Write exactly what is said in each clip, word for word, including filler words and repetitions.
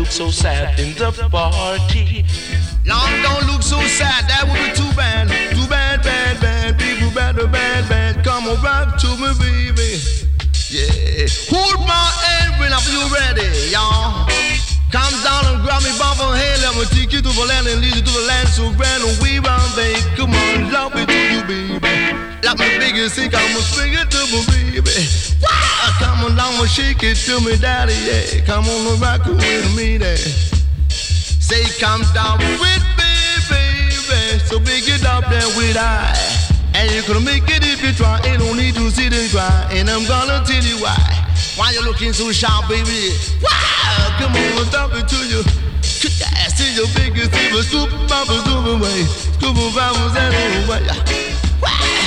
look so sad in the party. Lord, don't look so sad, that would be too bad. Too bad, bad, bad, people bad, bad, bad. Come on back to me, baby. Yeah, hold my hand when I'm ready, y'all. Come down and grab me by the hand. Let me take you to the land and lead you to the land so grand and we round, baby. Come on, love me to you, baby. Like my biggest thing, I'ma swing it to me, baby. Wow! Come on down and shake it to me, daddy, yeah. Come on and rock it with me, there. Say, come down with me, baby. So big it up there with I. And you can make it if you try. Ain't no need to sit and cry. And I'm gonna tell you why. Why you looking so sharp, baby? Wow! Come on, I'm talking to you. I see your biggest thing, but super bubbles, super way. Super bubbles, and all way. Wow!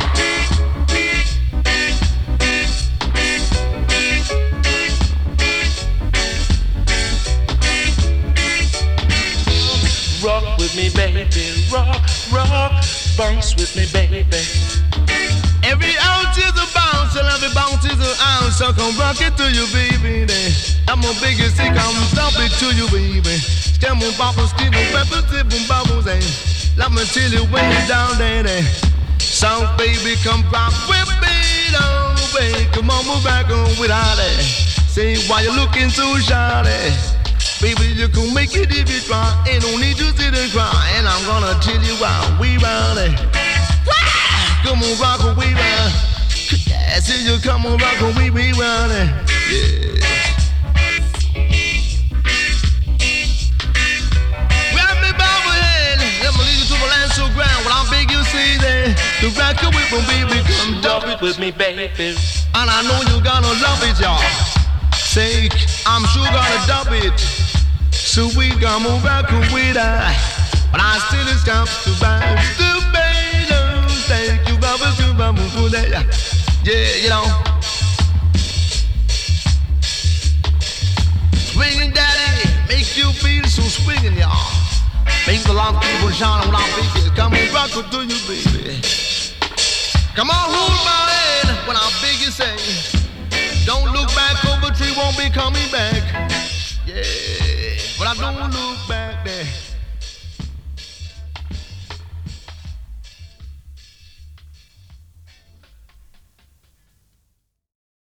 Rock with me, baby, rock, rock, bounce with me, baby. Every ounce is a bounce, and every bounce is an ounce. So come rock it to you, baby. I'm a biggest thing, I'm stop it to you, baby. Stem on bubbles, skin on peppers, tip on bubbles, and let me tell you when you're down there. So, baby, come rock with me, oh, baby. Come on, move back on without it. Say, why you looking so shy? Baby, you can make it if you try. Ain't no need to sit and cry. And I'm gonna tell you why we round it. Come on, rock and we round. I said you come on, rock and we be round it. Yeah. Grab me by the hand. Let me lead you to the land so grand. When I'm big, you see that. The rock and whip and baby, come Dub dub it with me, baby. And I know you gonna love it, y'all. Say, I'm sure gonna dub it. So we gonna rock with I. But I still is come to bounce to bed. Thank you, Baba, to Baba, for that. Yeah, you know. Swinging daddy, make you feel so swinging, y'all. Make the long people shine when I'm big. Come on, rock it to you, baby. Come on, hold my hand when I'm big, you say. Don't look back, over tree won't be coming back. Yeah, but I don't look back.